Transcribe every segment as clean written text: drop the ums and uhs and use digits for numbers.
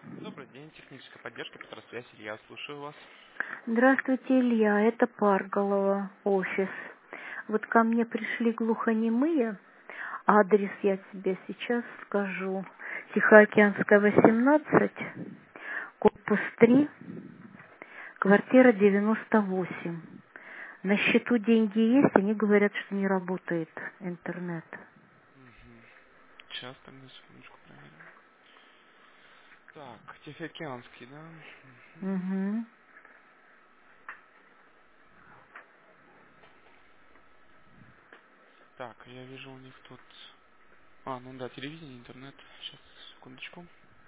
Добрый день, техническая поддержка, Петросвязь, Илья, слушаю вас. Здравствуйте, Илья, это Парголова, офис. Вот ко мне пришли глухонемые, адрес я тебе сейчас скажу. Тихоокеанская, 18, корпус 3, квартира 98. На счету деньги есть, они говорят, что не работает интернет. Мгм. Сейчас, тогда, секундочку, проверим. Так, Тихоокеанский, да? Мгм. Угу. Так, я вижу у них тут... ну да, телевидение, интернет. Сейчас, секундочку.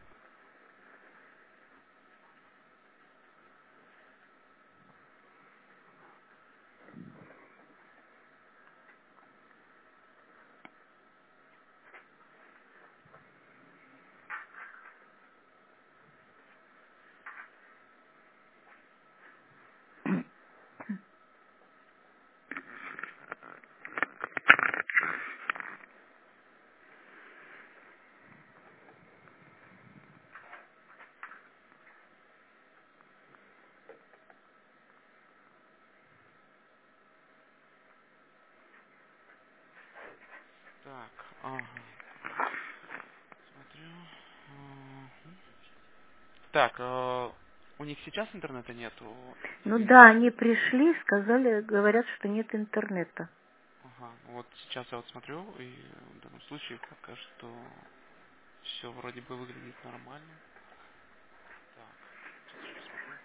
Так, ага, смотрю. Мгм. Так, у них сейчас интернета нету, Ну или... да, они пришли, сказали, говорят, что нет интернета. Ага, вот сейчас я вот смотрю, и в данном случае пока что все вроде бы выглядит нормально. Так, сейчас еще посмотрю.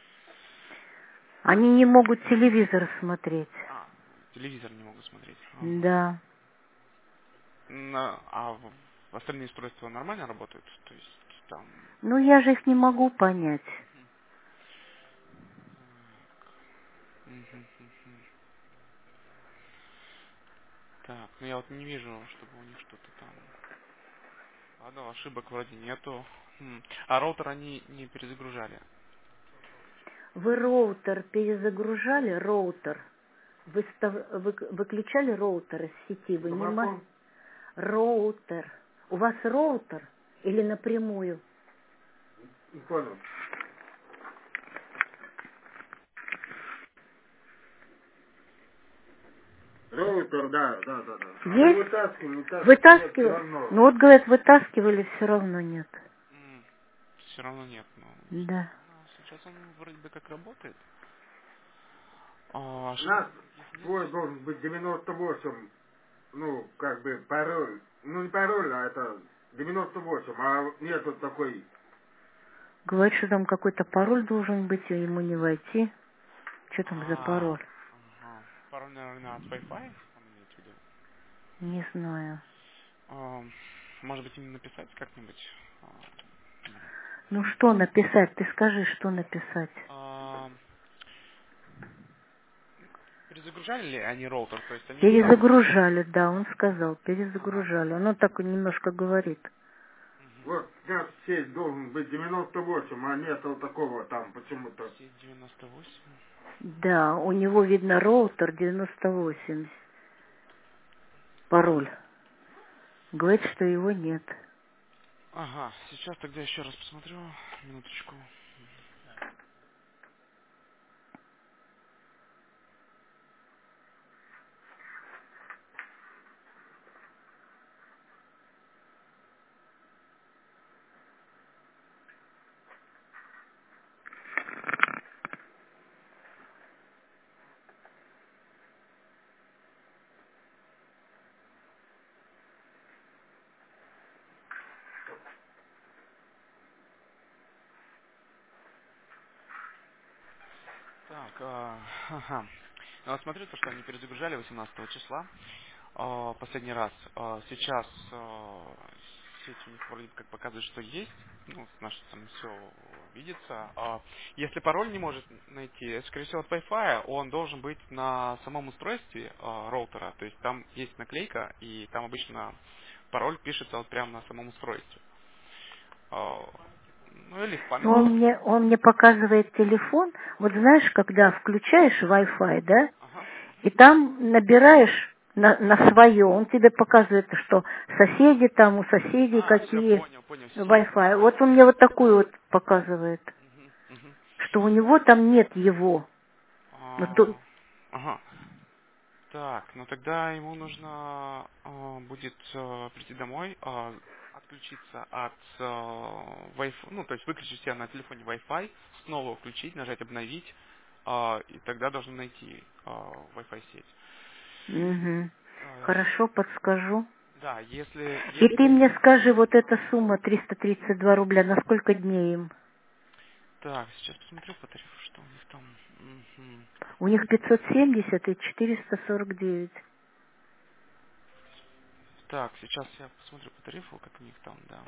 Они не могут телевизор смотреть. Телевизор не могу смотреть. Ага. Да. Остальные устройства нормально работают? То есть там... Ну, я же их не могу понять. Мгм, мгм. Так, ну я вот не вижу, чтобы у них что-то там... Ладно, ошибок вроде нету. А роутер они не перезагружали? Вы роутер перезагружали, роутер? Выключали роутер из сети? Вы не роутер. У вас роутер или напрямую? Не понял. Роутер, да. Мы Есть? вытаскиваем, нет, все Вытаскивали? равно. Ну вот, говорят, вытаскивали, все равно нет. Все равно нет. Да. Сейчас он вроде бы как работает. У Ошибок нас никаких нет. свой должен быть 98, ну, как бы пароль. Ну, не пароль, а это 98, а нет вот такой. Говорит, что там какой-то пароль должен быть, и ему не войти. Что там за пароль? Ага. Пароль, наверное, от Wi-Fi, там имеете в виду? Не знаю. А, Может быть, им написать как-нибудь? Блин. Ну что написать? Ты скажи, что написать. А, Перезагружали ли они роутер? То есть они вытаскивали? Перезагружали, да, он сказал, Ага. перезагружали. Он так немножко говорит. Мгм. Вот у нас сеть должен быть 98, а нет вот такого там почему-то. Сеть 98. Да, у него, видно, роутер 98, пароль. Говорит, что его нет. Ага, сейчас тогда еще раз посмотрю. Минуточку. Так, ага. Ну, вот смотрю, то, что они перезагружали 18 числа. Последний раз. Сейчас сеть у них вроде как показывает, что есть. Ну, значит, там все видится. Если пароль не может найти, это, скорее всего, от Wi-Fi, он должен быть на самом устройстве роутера. То есть там есть наклейка, и там обычно пароль пишется вот прямо на самом устройстве. А, Ну, или в памяти. Он мне показывает телефон. Вот знаешь, когда включаешь Wi-Fi, да, Ага. и там набираешь на свое. Он тебе показывает, что соседи там, у соседей Все, какие понял, сеть. Wi-Fi. Вот он мне вот такую вот показывает, Мгм, мгм. что у него там нет его. Ну, Ага. Так, ну тогда ему нужно будет прийти домой, отключиться от Wi-Fi, ну то есть выключить себя на телефоне Wi-Fi, снова включить, нажать обновить, и тогда должен найти Wi-Fi сеть. Угу. Э, Хорошо, подскажу. Да, если, И ты если... мне скажи, вот эта сумма 332 рубля, на сколько дней им? Так, сейчас посмотрю по тарифу, что у них там. Мгм. У них 570 и 449. Так, сейчас я посмотрю по тарифу, как у них там, да.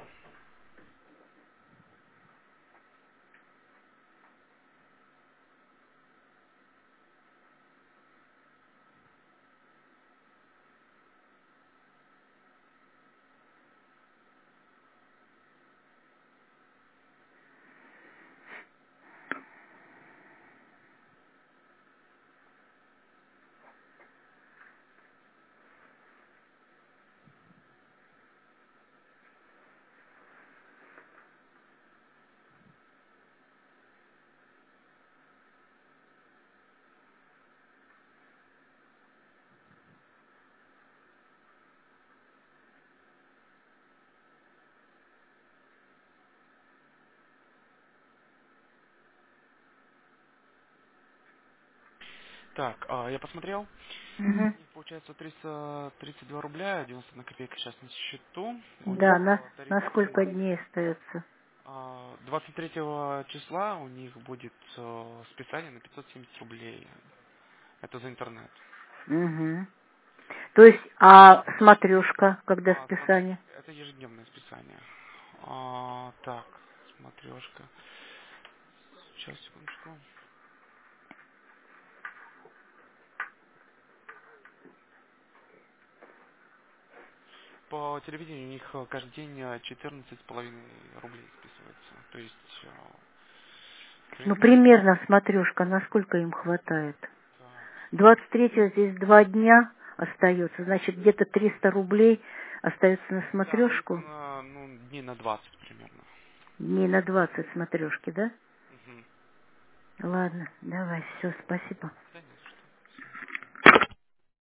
Так, я посмотрел. Угу. У них получается 332 рубля, 91 копейка сейчас на счету. У Да, них на тарифация сколько дней остается? 23 числа у них будет списание на 570 рублей. Это за интернет. Угу. То есть, а смотрешка, когда списание? Это ежедневное списание. Так, смотрешка. Сейчас, секундочку. По телевидению у них каждый день 14,5 рублей списывается. То есть, Ну, примерно, примерно смотрешка, насколько им хватает? так, 23-го здесь 2 дня остается, значит, где-то 300 рублей остается на да, ну их смотрешку. дней на 20 примерно. Дней на 20 смотрешки, да? Мгм. Ладно, давай, все, спасибо.